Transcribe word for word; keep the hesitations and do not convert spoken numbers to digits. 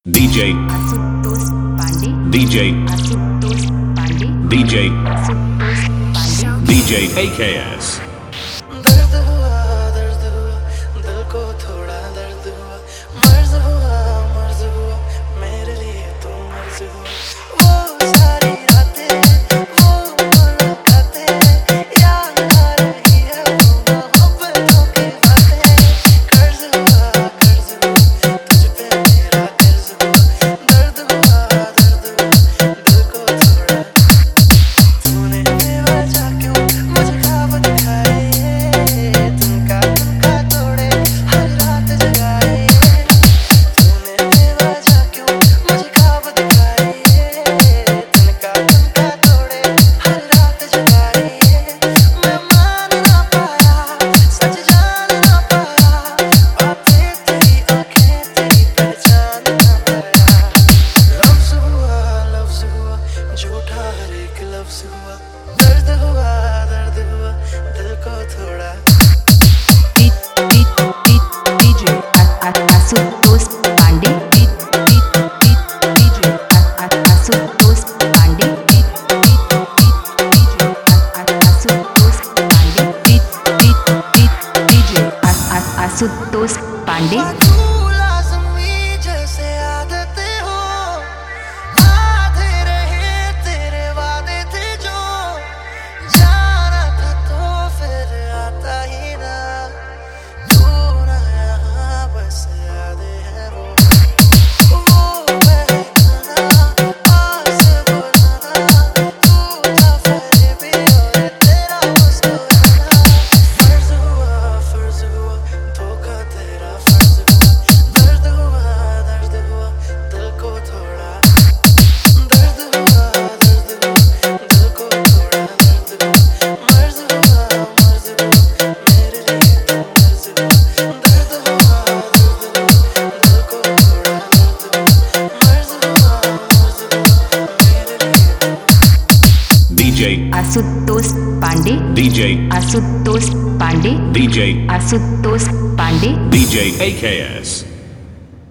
D J Ashutosh Pandey D J Ashutosh Pandey D J Ashutosh Pandey D J A K S दर्द हुआ दर्द हुआ दिल को थोड़ा दर्द हुआ मर्ज हुआ मर्ज हुआ मेरे लिए तो मर्ज हुआ वो सारी रातें वो मुलाकातें याद आ रही है वो मोहब्बतों की बातें कर्ज हुआ कर्ज हुआ तुझ पे मेरा कर्ज हुआ दर्द हुआ दर्द हुआ दिल को थोड़ा तूने बेवजह क्यों मुझे ख्वाब दिखाए तुमका तुमका तोड़े हर रात जगाए तूने बेवजह क्यों मुझे ख्वाब दिखाए तुमका तुमका तोड़े हर रात जगाए मैं मान ना पाया सच जान ना पाया बातें तेरी आंखें तेरी पहचान ना पाया लफ्ज हुआ लफ्ज हुआ झूठा हर एक लफ्ज हुआ दर्द हुआ दर्द हुआ दिल को थोड़ा DJ Ashutosh Pandey DJ Ashutosh Pandey DJ Ashutosh Pandey DJ Ashutosh Pandey लाज़मी जैसे आदतें हो आधे रहे तेरे वादे थे जो जाना था तो फिर आता ही ना तू ना यहाँ बस यादें हैं वो वो बहकाना पास बुलाना तू था फिर भी और तेरा मुस्कुराना फर्ज हुआ फर्ज हुआ धोखा तेरा फर्ज हुआ दर्द हुआ दर्द हुआ दिल को थोड़ा दर्द हुआ दर्द हुआ दिल को थोड़ा दर्द हुआ मर्ज हुआ मर्ज हुआ मेरे लिए तो मर्ज हुआ दर्द हुआ दर्द हुआ दिल को थोड़ा दर्द हुआ मर्ज हुआ मर्ज हुआ मेरे लिए D J Ashutosh Pandey D J Ashutosh Pandey D J Ashutosh Pandey D J A K S